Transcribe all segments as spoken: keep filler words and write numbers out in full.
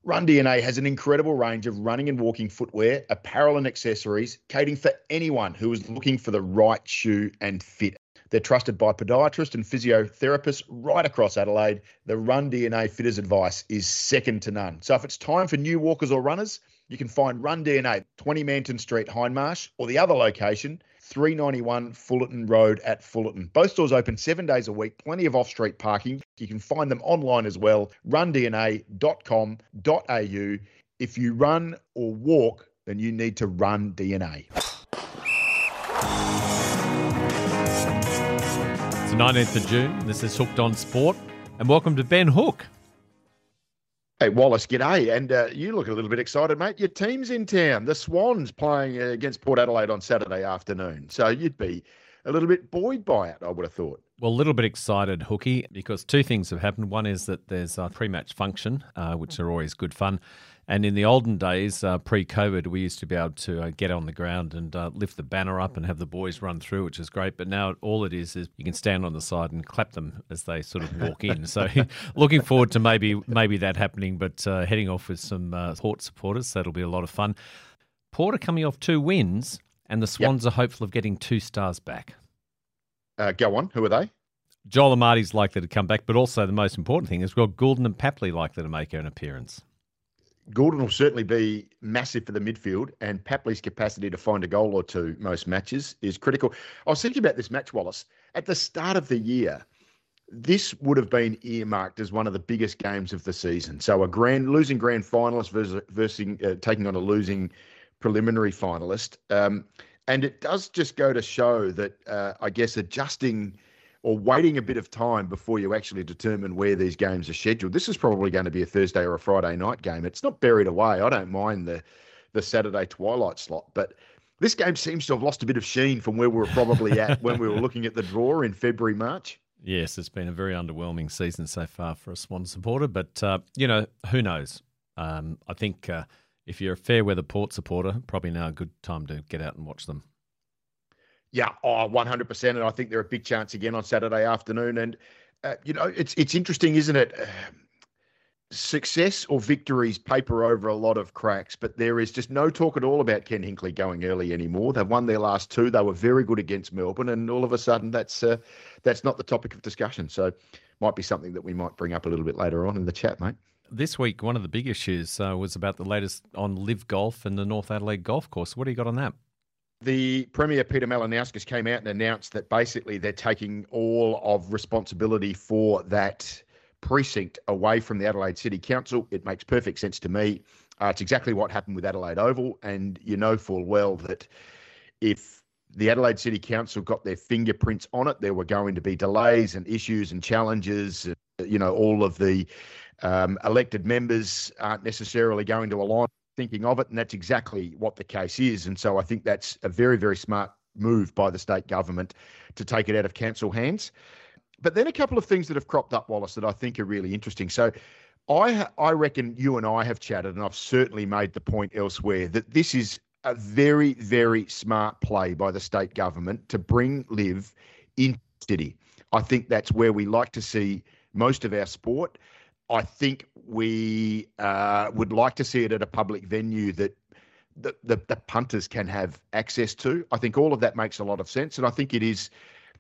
Run D N A has an incredible range of running and walking footwear, apparel and accessories, catering for anyone who is looking for the right shoe and fit. They're trusted by podiatrists and physiotherapists right across Adelaide. The Run D N A fitters' advice is second to none. So if it's time for new walkers or runners, you can find Run D N A, twenty Manton Street, Hindmarsh, or the other location, three ninety-one Fullerton Road at Fullerton. Both stores open seven days a week, plenty of off-street parking. You can find them online as well, run d n a dot com dot a u. If you run or walk, then you need to run D N A. It's the nineteenth of June. This is Hooked on Sport, and welcome to Ben Hook. Hey, Wallace, g'day. And uh, you look a little bit excited, mate. Your team's in town. The Swans playing uh, against Port Adelaide on Saturday afternoon. So you'd be a little bit buoyed by it, I would have thought. Well, a little bit excited, Hookie, because two things have happened. One is that there's a pre-match function, uh, which are always good fun. And in the olden days, uh, pre-COVID, we used to be able to uh, get on the ground and uh, lift the banner up and have the boys run through, which is great. But now all it is is you can stand on the side and clap them as they sort of walk in. So looking forward to maybe maybe that happening, but uh, heading off with some uh, Port supporters. That'll be a lot of fun. Port are coming off two wins, and the Swans yep. are hopeful of getting two stars back. Uh, go on. Who are they? Joel Amarty's likely to come back, but also the most important thing is we've got Goulden and Papley likely to make an appearance. Goulden will certainly be massive for the midfield, and Papley's capacity to find a goal or two most matches is critical. I was thinking about this match, Wallace. At the start of the year, this would have been earmarked as one of the biggest games of the season. So a grand losing grand finalist versus, versus uh, taking on a losing preliminary finalist. Um, and it does just go to show that, uh, I guess, adjusting or waiting a bit of time before you actually determine where these games are scheduled. This is probably going to be a Thursday or a Friday night game. It's not buried away. I don't mind the the Saturday twilight slot, but this game seems to have lost a bit of sheen from where we were probably at when we were looking at the draw in February, March. Yes, it's been a very underwhelming season so far for a Swan supporter, but, uh, you know, who knows? Um, I think uh, if you're a fair weather Port supporter, probably now a good time to get out and watch them. Yeah, oh, one hundred percent. And I think they're a big chance again on Saturday afternoon. And, uh, you know, it's it's interesting, isn't it? Uh, success or victories paper over a lot of cracks, but there is just no talk at all about Ken Hinkley going early anymore. They've won their last two. They were very good against Melbourne. And all of a sudden, that's uh, that's not the topic of discussion. So might be something that we might bring up a little bit later on in the chat, mate. This week, one of the big issues uh, was about the latest on Live Golf and the North Adelaide Golf Course. What do you got on that? The Premier, Peter Malinauskas, came out and announced that basically they're taking all of responsibility for that precinct away from the Adelaide City Council. It makes perfect sense to me. Uh, it's exactly what happened with Adelaide Oval, and you know full well that if the Adelaide City Council got their fingerprints on it, there were going to be delays and issues and challenges. You know, all of the um, elected members aren't necessarily going to align thinking of it, and that's exactly what the case is. And so I think that's a very, very smart move by the state government to take it out of council hands. But then a couple of things that have cropped up, Wallace, that I think are really interesting. So I I reckon you and I have chatted, and I've certainly made the point elsewhere, that this is a very, very smart play by the state government to bring Live into the city. I think that's where we like to see most of our sport. I think we uh, would like to see it at a public venue that the, the, the punters can have access to. I think all of that makes a lot of sense. And I think it is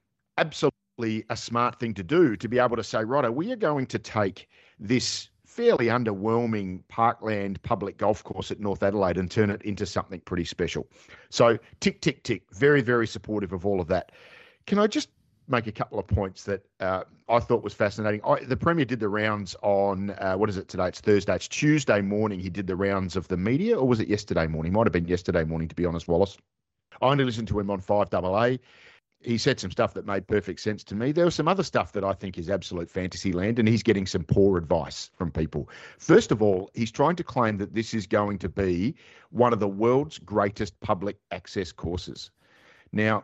absolutely a smart thing to do, to be able to say, righto, we are going to take this fairly underwhelming parkland public golf course at North Adelaide and turn it into something pretty special. So tick, tick, tick. Very, very supportive of all of that. Can I just make a couple of points that uh, I thought was fascinating. I, the Premier did the rounds on, uh, what is it today? It's Thursday. It's Tuesday morning. He did the rounds of the media, or was it yesterday morning? Might have been yesterday morning, to be honest, Wallace. I only listened to him on five A A. He said some stuff that made perfect sense to me. There was some other stuff that I think is absolute fantasy land, and he's getting some poor advice from people. First of all, he's trying to claim that this is going to be one of the world's greatest public access courses. Now,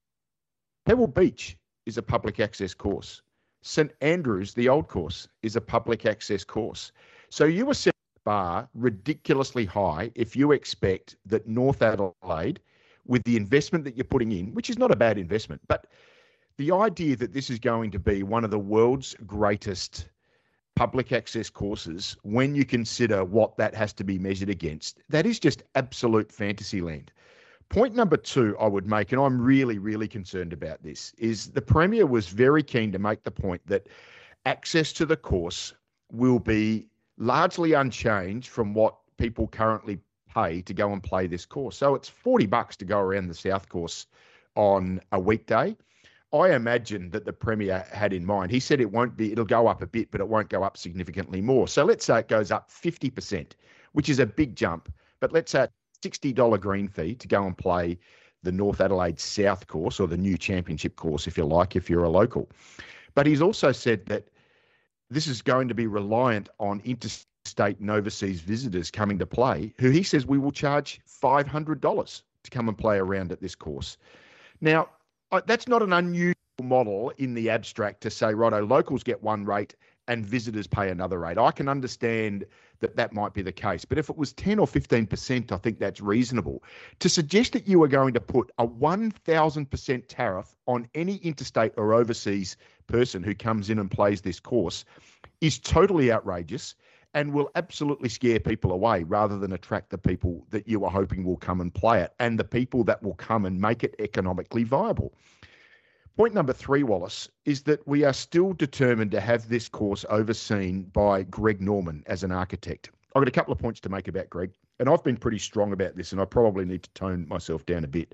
Pebble Beach is a public access course. St Andrews, the old course, is a public access course. So you are setting the bar ridiculously high if you expect that North Adelaide, with the investment that you're putting in, which is not a bad investment, but the idea that this is going to be one of the world's greatest public access courses, when you consider what that has to be measured against, that is just absolute fantasy land. Point number two I would make, and I'm really, really concerned about this, is the Premier was very keen to make the point that access to the course will be largely unchanged from what people currently pay to go and play this course. So it's forty bucks to go around the South Course on a weekday. I imagine that the Premier had in mind, he said it won't be, it'll go up a bit, but it won't go up significantly more. So let's say it goes up fifty percent, which is a big jump. But let's say sixty dollars green fee to go and play the North Adelaide South Course, or the new championship course, if you like, if you're a local. But he's also said that this is going to be reliant on interstate and overseas visitors coming to play, who he says we will charge five hundred dollars to come and play around at this course. Now, that's not an unusual model in the abstract to say, righto, locals get one rate and visitors pay another rate. I can understand that that might be the case. But if it was ten or fifteen percent, I think that's reasonable. To suggest that you are going to put a one thousand percent tariff on any interstate or overseas person who comes in and plays this course is totally outrageous and will absolutely scare people away, rather than attract the people that you are hoping will come and play it, and the people that will come and make it economically viable. Point number three, Wallace, is that we are still determined to have this course overseen by Greg Norman as an architect. I've got a couple of points to make about Greg, and I've been pretty strong about this, and I probably need to tone myself down a bit.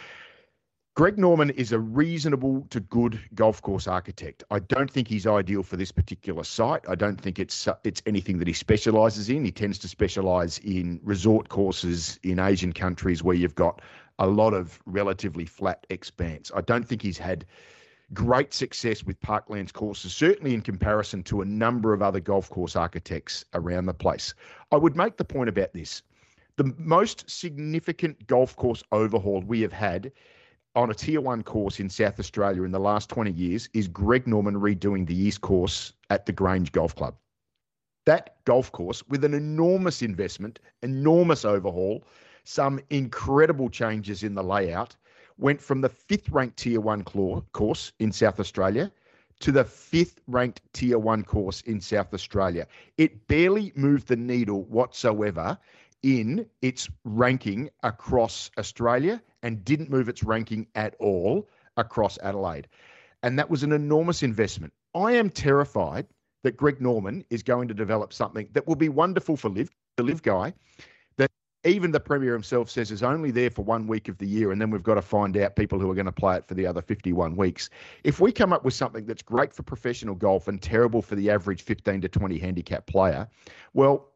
Greg Norman is a reasonable to good golf course architect. I don't think he's ideal for this particular site. I don't think it's it's anything that he specialises in. He tends to specialise in resort courses in Asian countries where you've got a lot of relatively flat expanse. I don't think he's had great success with Parklands courses, certainly in comparison to a number of other golf course architects around the place. I would make the point about this. The most significant golf course overhaul we have had on a tier one course in South Australia in the last twenty years is Greg Norman redoing the East Course at the Grange Golf Club. That golf course, with an enormous investment, enormous overhaul, some incredible changes in the layout, went from the fifth ranked tier one course in South Australia to the fifth ranked tier one course in South Australia. It barely moved the needle whatsoever in its ranking across Australia, and didn't move its ranking at all across Adelaide. And that was an enormous investment. I am terrified that Greg Norman is going to develop something that will be wonderful for Liv, the Liv guy, that even the Premier himself says is only there for one week of the year, and then we've got to find out people who are going to play it for the other fifty-one weeks. If we come up with something that's great for professional golf and terrible for the average fifteen to twenty handicap player, well,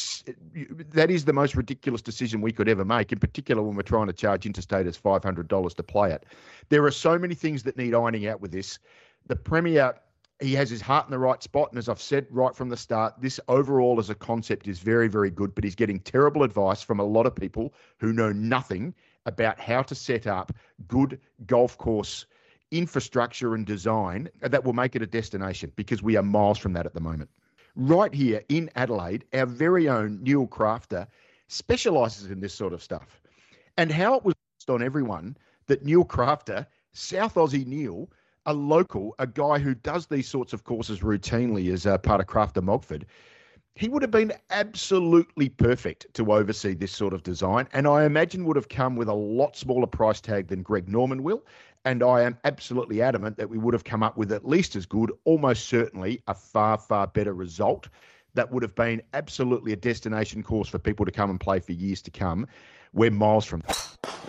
that is the most ridiculous decision we could ever make, in particular when we're trying to charge interstaters five hundred dollars to play it. There are so many things that need ironing out with this. The Premier, he has his heart in the right spot, and as I've said right from the start, this overall as a concept is very, very good, but he's getting terrible advice from a lot of people who know nothing about how to set up good golf course infrastructure and design that will make it a destination, because we are miles from that at the moment. Right here in Adelaide, our very own Neil Crafter specialises in this sort of stuff. And how it was on everyone that Neil Crafter, South Aussie Neil, a local, a guy who does these sorts of courses routinely as a part of Crafter Mogford, he would have been absolutely perfect to oversee this sort of design, and I imagine would have come with a lot smaller price tag than Greg Norman will. And I am absolutely adamant that we would have come up with at least as good, almost certainly a far, far better result that would have been absolutely a destination course for people to come and play for years to come. We're miles from that.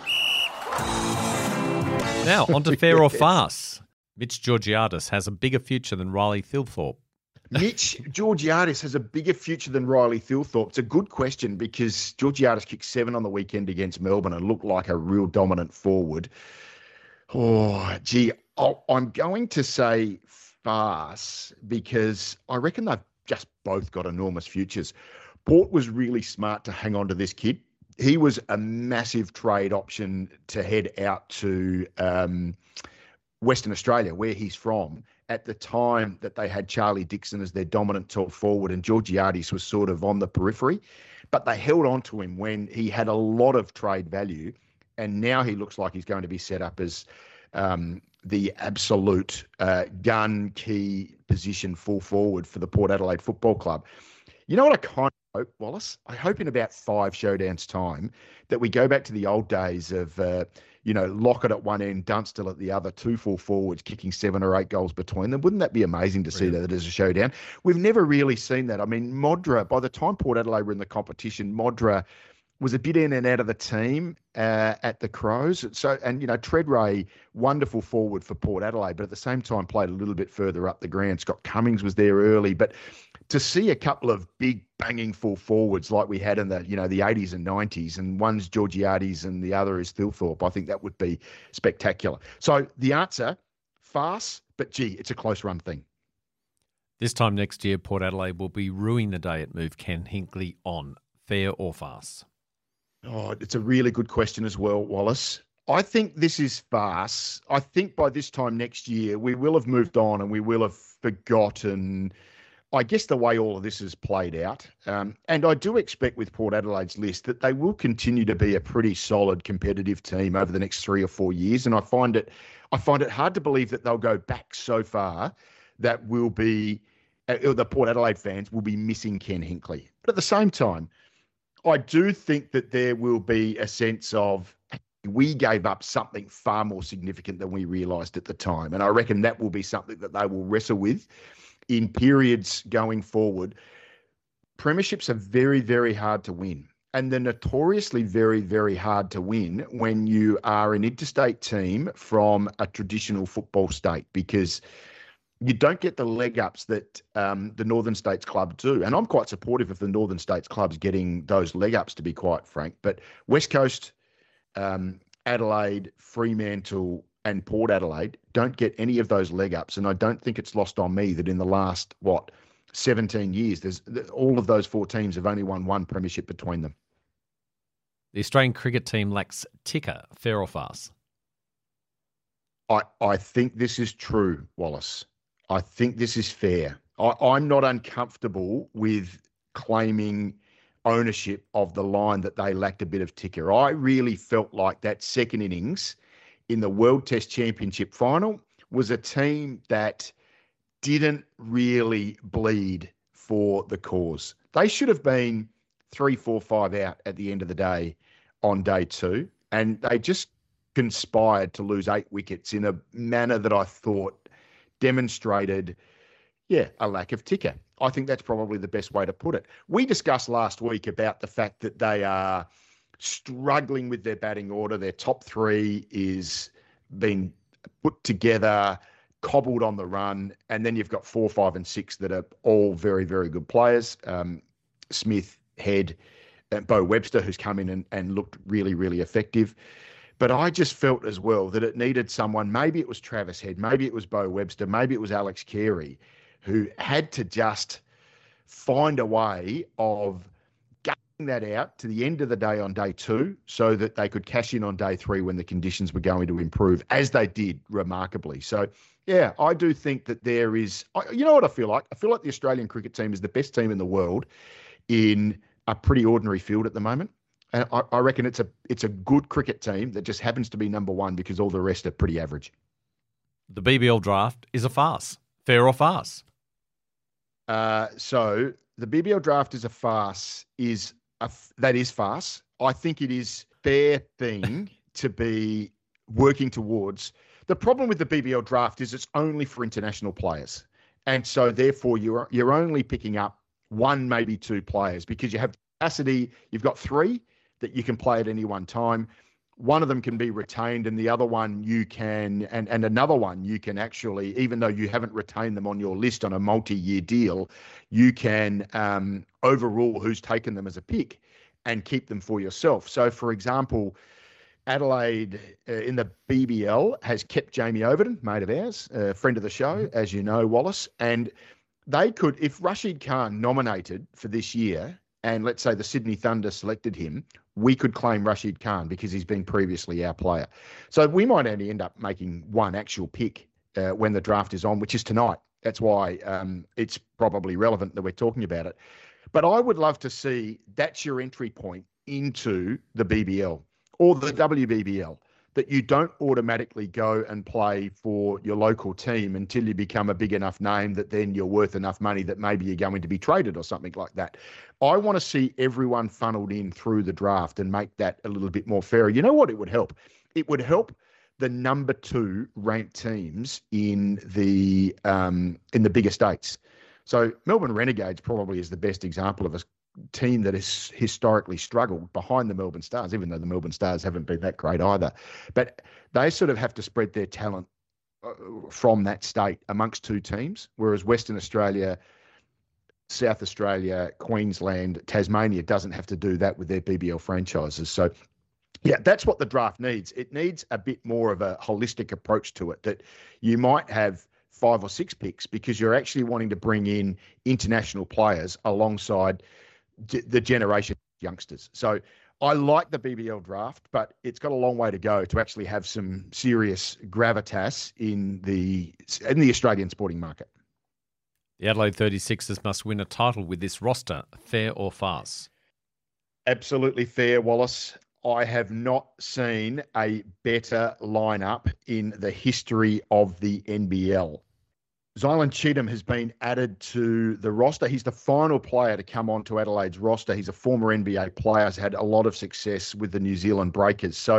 Now, on to fair or farce. Mitch Georgiadis has a bigger future than Riley Thilthorpe. Mitch Georgiadis has a bigger future than Riley Thilthorpe. It's a good question, because Georgiadis kicked seven on the weekend against Melbourne and looked like a real dominant forward. Oh, gee, I'll, I'm going to say farce, because I reckon they've just both got enormous futures. Port was really smart to hang on to this kid. He was a massive trade option to head out to um, Western Australia, where he's from, at the time that they had Charlie Dixon as their dominant top forward, and Georgiadis was sort of on the periphery. But they held on to him when he had a lot of trade value. And now he looks like he's going to be set up as um, the absolute uh, gun key position full forward for the Port Adelaide Football Club. You know what I kind of hope, Wallace? I hope in about five showdowns' time that we go back to the old days of, uh, you know, Lockett at one end, Dunstall at the other, two full forwards kicking seven or eight goals between them. Wouldn't that be amazing to see that as a showdown? We've never really seen that. I mean, Modra, by the time Port Adelaide were in the competition, Modra was a bit in and out of the team uh, at the Crows. So, and, you know, Treadray, wonderful forward for Port Adelaide, but at the same time played a little bit further up the ground. Scott Cummings was there early, but to see a couple of big banging full forwards like we had in the, you know, the eighties and nineties, and one's Georgiades and the other is Thilthorpe, I think that would be spectacular. So the answer, farce, but gee, it's a close run thing. This time next year, Port Adelaide will be ruining the day at Move Ken Hinkley on. Fair or farce? Oh, it's a really good question as well, Wallace. I think this is farce. I think by this time next year, we will have moved on and we will have forgotten, I guess, the way all of this has played out. Um, and I do expect with Port Adelaide's list that they will continue to be a pretty solid competitive team over the next three or four years. And I find it, I find it hard to believe that they'll go back so far that will be, uh, the Port Adelaide fans will be missing Ken Hinkley. But at the same time, I do think that there will be a sense of we gave up something far more significant than we realised at the time. And I reckon that will be something that they will wrestle with in periods going forward. Premierships are very, very hard to win. And they're notoriously very, very hard to win when you are an interstate team from a traditional football state, because you don't get the leg ups that um, the Northern States club do. And I'm quite supportive of the Northern States clubs getting those leg ups, to be quite frank. But West Coast, um, Adelaide, Fremantle and Port Adelaide don't get any of those leg ups. And I don't think it's lost on me that in the last, what, seventeen years, there's all of those four teams have only won one premiership between them. The Australian cricket team lacks ticker. Fair or farce? I, I think this is true, Wallace. I think this is fair. I, I'm not uncomfortable with claiming ownership of the line that they lacked a bit of ticker. I really felt like that second innings in the World Test Championship final was a team that didn't really bleed for the cause. They should have been three, four, five out at the end of the day on day two, and they just conspired to lose eight wickets in a manner that I thought demonstrated, yeah, a lack of ticker. I think that's probably the best way to put it. We discussed last week about the fact that they are struggling with their batting order. Their top three is being put together, cobbled on the run, and then you've got four, five, and six that are all very, very good players. Um, Smith, Head, and Bo Webster, who's come in and, and looked really, really effective. But I just felt as well that it needed someone, maybe it was Travis Head, maybe it was Bo Webster, maybe it was Alex Carey, who had to just find a way of getting that out to the end of the day on day two so that they could cash in on day three when the conditions were going to improve, as they did remarkably. So, yeah, I do think that there is, you know what I feel like? I feel like the Australian cricket team is the best team in the world in a pretty ordinary field at the moment. And I, I reckon it's a it's a good cricket team that just happens to be number one because all the rest are pretty average. The B B L draft is a farce. Fair or farce? Uh, so the B B L draft is a farce. Is a, that is farce. I think it is fair thing to be working towards. The problem with the B B L draft is it's only for international players, and so therefore you're you're only picking up one, maybe two players because you have capacity. You've got three that you can play at any one time. One of them can be retained and the other one you can, and, and another one you can actually, even though you haven't retained them on your list on a multi-year deal, you can um, overrule who's taken them as a pick and keep them for yourself. So, for example, Adelaide uh, in the B B L has kept Jamie Overton, mate of ours, a friend of the show, as you know, Wallace, and they could, if Rashid Khan nominated for this year, and let's say the Sydney Thunder selected him, we could claim Rashid Khan because he's been previously our player. So we might only end up making one actual pick uh, when the draft is on, which is tonight. That's why um, it's probably relevant that we're talking about it. But I would love to see that's your entry point into the B B L or the W B B L. that you don't automatically go and play for your local team until you become a big enough name that then you're worth enough money that maybe you're going to be traded or something like that. I want to see everyone funneled in through the draft and make that a little bit more fair. You know what it would help? It would help the number two ranked teams in the um, in the bigger states. So Melbourne Renegades probably is the best example of a team that has historically struggled behind the Melbourne Stars, even though the Melbourne Stars haven't been that great either. But they sort of have to spread their talent from that state amongst two teams, whereas Western Australia, South Australia, Queensland, Tasmania doesn't have to do that with their B B L franchises. So, yeah, that's what the draft needs. It needs a bit more of a holistic approach to it, that you might have five or six picks because you're actually wanting to bring in international players alongside the generation of youngsters. So I like the B B L draft, but it's got a long way to go to actually have some serious gravitas in the in the Australian sporting market. The Adelaide thirty-sixers must win a title with this roster, fair or farce? Absolutely fair, Wallace. I have not seen a better lineup in the history of the N B L. Zylan Cheatham has been added to the roster. He's the final player to come onto Adelaide's roster. He's a former N B A player, has had a lot of success with the New Zealand Breakers. So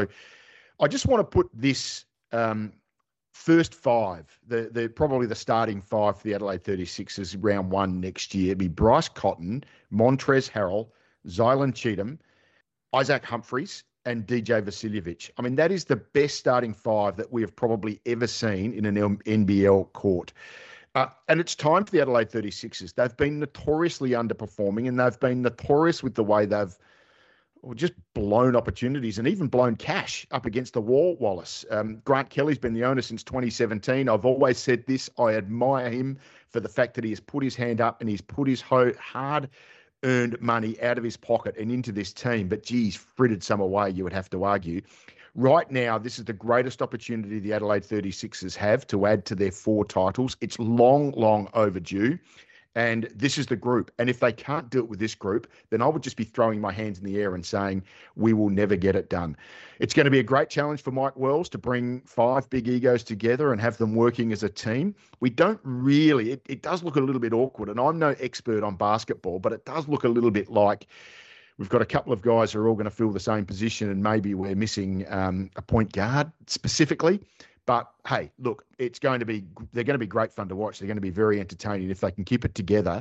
I just want to put this um, first five, the, the probably the starting five for the Adelaide thirty-sixers round one next year, be Bryce Cotton, Montrezl Harrell, Zylan Cheatham, Isaac Humphries, and D J Vasiljevic. I mean, that is the best starting five that we have probably ever seen in an N B L court. Uh, and it's time for the Adelaide thirty-sixers. They've been notoriously underperforming, and they've been notorious with the way they've well, just blown opportunities and even blown cash up against the wall, Wallace. Um, Grant Kelly's been the owner since twenty seventeen. I've always said this. I admire him for the fact that he has put his hand up and he's put his ho- hard earned money out of his pocket and into this team, but geez, frittered some away, you would have to argue. Right now, this is the greatest opportunity the Adelaide thirty-sixers have to add to their four titles. It's long, long overdue, and this is the group. And if they can't do it with this group, then I would just be throwing my hands in the air and saying, we will never get it done. It's going to be a great challenge for Mike Wells to bring five big egos together and have them working as a team. We don't really, it, it does look a little bit awkward, and I'm no expert on basketball, but it does look a little bit like we've got a couple of guys who are all going to fill the same position, and maybe we're missing um, a point guard specifically. But hey, look, it's going to be, they're going to be great fun to watch. They're going to be very entertaining if they can keep it together.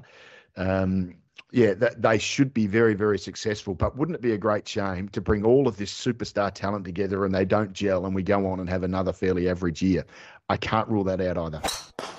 Um, yeah, that, they should be very, very successful. But wouldn't it be a great shame to bring all of this superstar talent together and they don't gel and we go on and have another fairly average year? I can't rule that out either.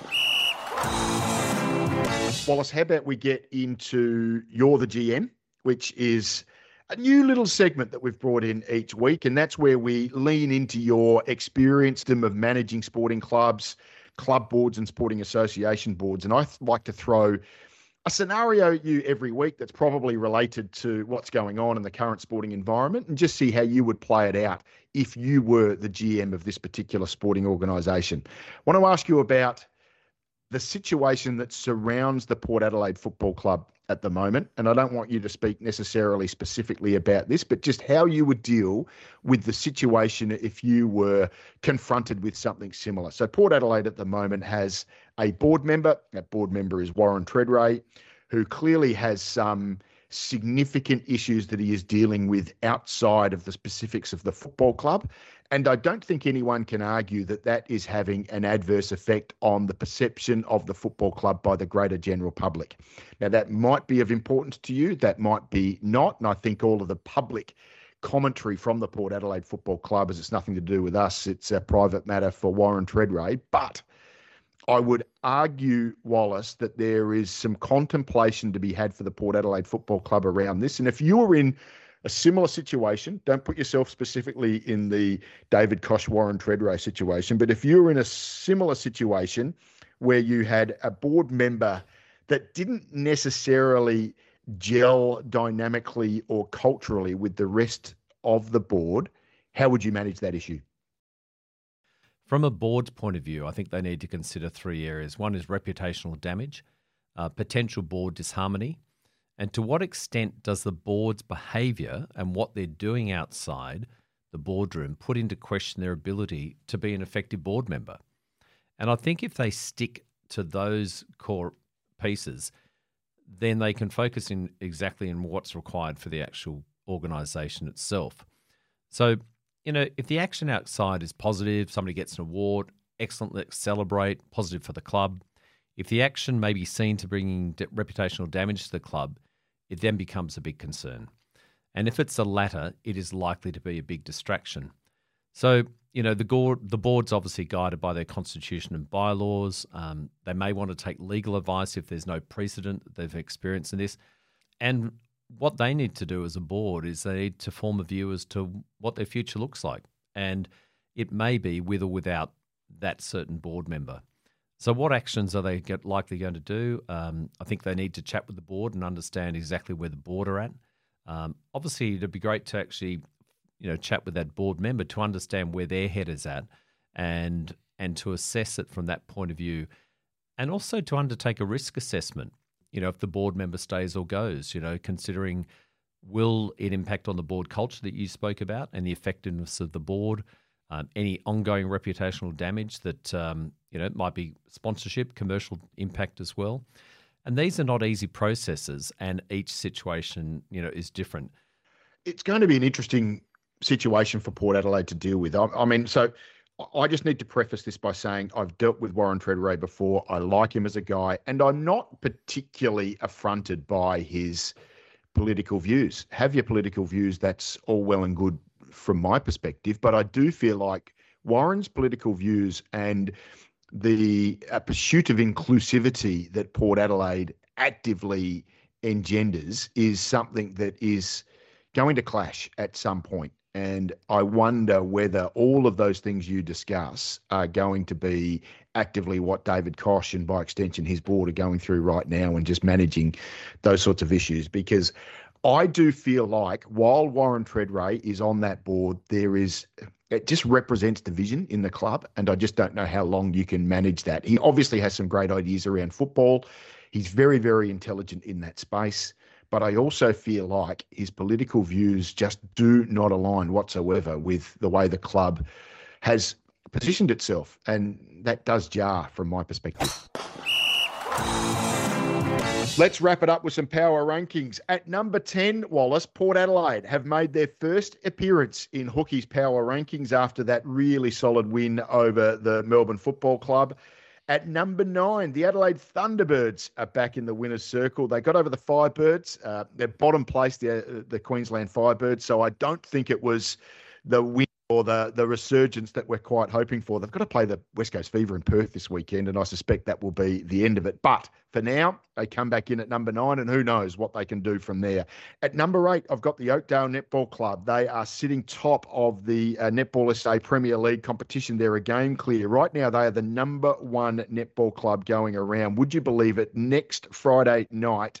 Wallace, how about we get into You're the G M, which is a new little segment that we've brought in each week, and that's where we lean into your experience of managing sporting clubs, club boards and sporting association boards. And I like to throw a scenario at you every week that's probably related to what's going on in the current sporting environment and just see how you would play it out if you were the G M of this particular sporting organisation. I want to ask you about the situation that surrounds the Port Adelaide Football Club at the moment. And I don't want you to speak necessarily specifically about this, but just how you would deal with the situation if you were confronted with something similar. So Port Adelaide at the moment has a board member. That board member is Warren Tredrea, who clearly has some significant issues that he is dealing with outside of the specifics of the football club. And I don't think anyone can argue that that is having an adverse effect on the perception of the football club by the greater general public. Now, that might be of importance to you. That might be not. And I think all of the public commentary from the Port Adelaide Football Club, as it's nothing to do with us, it's a private matter for Warren Tredrea. But I would argue, Wallace, that there is some contemplation to be had for the Port Adelaide Football Club around this. And if you were in a similar situation, don't put yourself specifically in the David Koch, Warren Tredrea situation, but if you were in a similar situation where you had a board member that didn't necessarily gel dynamically or culturally with the rest of the board, how would you manage that issue? From a board's point of view, I think they need to consider three areas. One is reputational damage, uh, potential board disharmony, and to what extent does the board's behaviour and what they're doing outside the boardroom put into question their ability to be an effective board member. And I think if they stick to those core pieces, then they can focus in exactly on what's required for the actual organisation itself. So, you know, if the action outside is positive, somebody gets an award, excellent, let's celebrate, positive for the club. If the action may be seen to bringing de- reputational damage to the club, it then becomes a big concern. And if it's the latter, it is likely to be a big distraction. So, you know, the, board, the board's obviously guided by their constitution and bylaws. Um, they may want to take legal advice if there's no precedent that they've experienced in this. And what they need to do as a board is they need to form a view as to what their future looks like. And it may be with or without that certain board member. So what actions are they get, likely going to do? Um, I think they need to chat with the board and understand exactly where the board are at. Um, obviously, it'd be great to actually, you know, chat with that board member to understand where their head is at and and to assess it from that point of view, and also to undertake a risk assessment. You know, if the board member stays or goes, you know, considering will it impact on the board culture that you spoke about and the effectiveness of the board, um, any ongoing reputational damage that, um, you know, it might be sponsorship, commercial impact as well. And these are not easy processes, and each situation, you know, is different. It's going to be an interesting situation for Port Adelaide to deal with. I, I mean, so I just need to preface this by saying I've dealt with Warren Tredrea before. I like him as a guy, and I'm not particularly affronted by his political views. Have your political views, that's all well and good from my perspective, but I do feel like Warren's political views and the uh, pursuit of inclusivity that Port Adelaide actively engenders is something that is going to clash at some point. And I wonder whether all of those things you discuss are going to be actively what David Koch and by extension his board are going through right now and just managing those sorts of issues. Because I do feel like while Warren Tredrea is on that board, there is, it just represents division in the club. And I just don't know how long you can manage that. He obviously has some great ideas around football. He's very, very intelligent in that space. But I also feel like his political views just do not align whatsoever with the way the club has positioned itself. And that does jar from my perspective. Let's wrap it up with some power rankings. At number ten, Wallace, Port Adelaide have made their first appearance in Hookie's power rankings after that really solid win over the Melbourne Football Club. At number nine, the Adelaide Thunderbirds are back in the winner's circle. They got over the Firebirds. Uh, they're bottom place, the, the Queensland Firebirds. So I don't think it was the win or the, the resurgence that we're quite hoping for. They've got to play the West Coast Fever in Perth this weekend, and I suspect that will be the end of it. But for now, they come back in at number nine, and who knows what they can do from there. At number eight, I've got the Oakdale Netball Club. They are sitting top of the uh, Netball S A Premier League competition. They're a game clear. Right now, they are the number one netball club going around. Would you believe it? Next Friday night,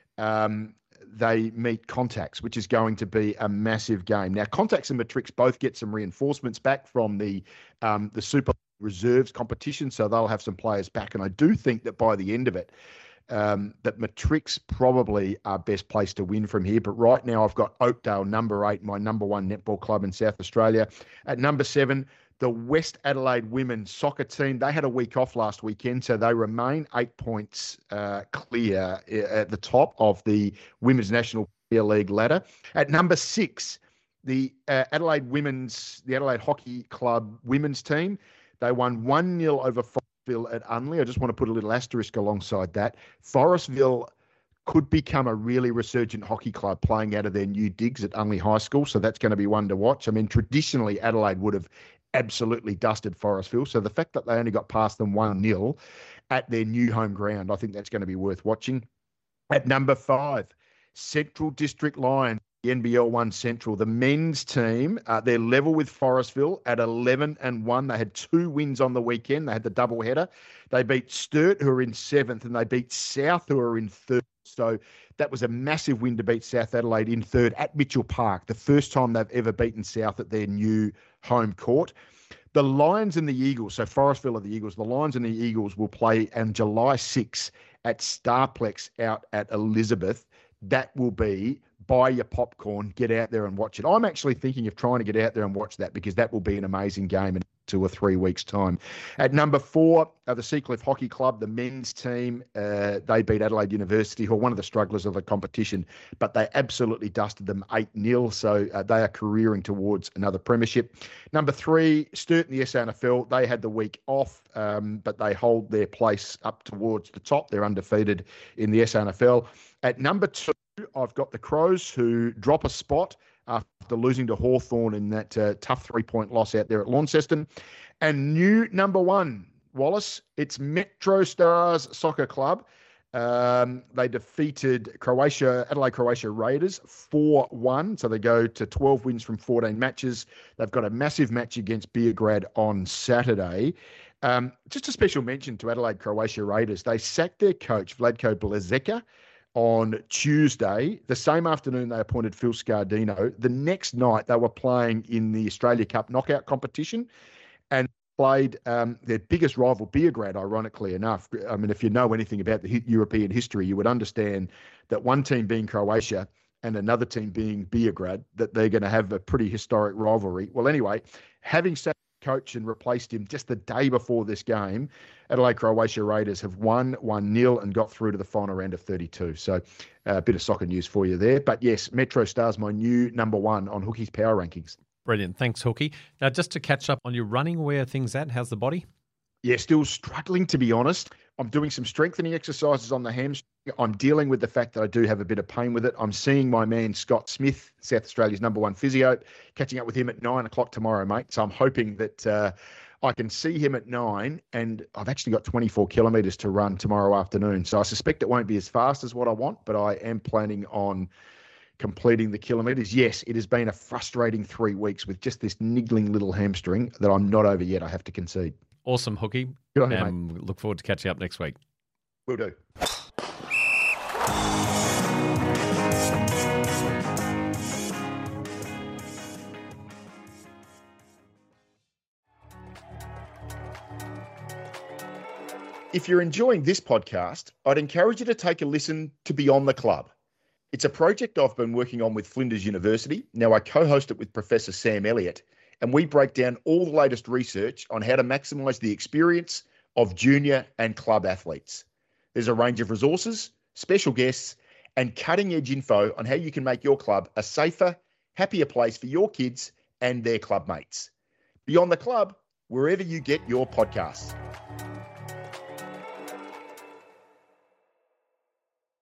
um, they meet Contacts, which is going to be a massive game. Now, Contacts and Matrix both get some reinforcements back from the um, the Super Reserves competition, so they'll have some players back. And I do think that by the end of it, um, that Matrix probably are best placed to win from here. But right now, I've got Oakdale, number eight, my number one netball club in South Australia. At number seven, the West Adelaide women's soccer team. They had a week off last weekend, so they remain eight points uh, clear at the top of the Women's National Premier League ladder. At number six, the uh, Adelaide women's, the Adelaide Hockey Club women's team. They won one nil over Forestville at Unley. I just want to put a little asterisk alongside that. Forestville could become a really resurgent hockey club playing out of their new digs at Unley High School, so that's going to be one to watch. I mean, traditionally, Adelaide would have absolutely dusted Forestville. So the fact that they only got past them one nil at their new home ground, I think that's going to be worth watching. At number five, Central District Lions, the N B L one Central. The men's team, uh, they're level with Forestville at eleven and one. They had two wins on the weekend. They had the double header. They beat Sturt, who are in seventh, and they beat South, who are in third. So that was a massive win to beat South Adelaide in third at Mitchell Park, the first time they've ever beaten South at their new home court. The Lions and the Eagles, so Forestville are the Eagles, the Lions and the Eagles will play on July sixth at Starplex out at Elizabeth. That will be buy your popcorn, get out there and watch it. I'm actually thinking of trying to get out there and watch that because that will be an amazing game in two or three weeks' time. At number four, uh, the Seacliff Hockey Club, the men's team. Uh, they beat Adelaide University, who are one of the strugglers of the competition, but they absolutely dusted them eight nil, so uh, they are careering towards another premiership. Number three, Sturt in the S A N F L. They had the week off, um, but they hold their place up towards the top. They're undefeated in the S A N F L. At number two, I've got the Crows, who drop a spot after losing to Hawthorn in that uh, tough three-point loss out there at Launceston. And new number one, Wallace, it's Metro Stars Soccer Club. Um, they defeated Croatia, Adelaide Croatia Raiders four one. So they go to twelve wins from fourteen matches. They've got a massive match against Beograd on Saturday. Um, just a special mention to Adelaide Croatia Raiders. They sacked their coach, Vladko Blazeka, on Tuesday. The same afternoon, they appointed Phil Scardino. The next night, they were playing in the Australia Cup knockout competition and played um, their biggest rival, Beograd, ironically enough. I mean, if you know anything about the European history, you would understand that one team being Croatia and another team being Beograd, that they're going to have a pretty historic rivalry. Well, anyway, having sacked coach and replaced him just the day before this game, Adelaide Croatia Raiders have won one nil and got through to the final round of thirty-two. So uh, a bit of soccer news for you there. But yes, Metro Stars, my new number one on Hookie's Power Rankings. Brilliant. Thanks, Hookie. Now, just to catch up on your running, where are things at? How's the body? Yeah, still struggling, to be honest. I'm doing some strengthening exercises on the hamstring. I'm dealing with the fact that I do have a bit of pain with it. I'm seeing my man, Scott Smith, South Australia's number one physio, catching up with him at nine o'clock tomorrow, mate. So I'm hoping that uh, I can see him at nine, and I've actually got twenty-four kilometres to run tomorrow afternoon. So I suspect it won't be as fast as what I want, but I am planning on completing the kilometres. Yes, it has been a frustrating three weeks with just this niggling little hamstring that I'm not over yet, I have to concede. Awesome, Hookie. Good on you, um, mate. Look forward to catching up next week. Will do. If you're enjoying this podcast, I'd encourage you to take a listen to Beyond the Club. It's a project I've been working on with Flinders University. Now I co-host it with Professor Sam Elliott, and we break down all the latest research on how to maximise the experience of junior and club athletes. There's a range of resources, special guests, and cutting-edge info on how you can make your club a safer, happier place for your kids and their club mates. Beyond the Club, wherever you get your podcasts.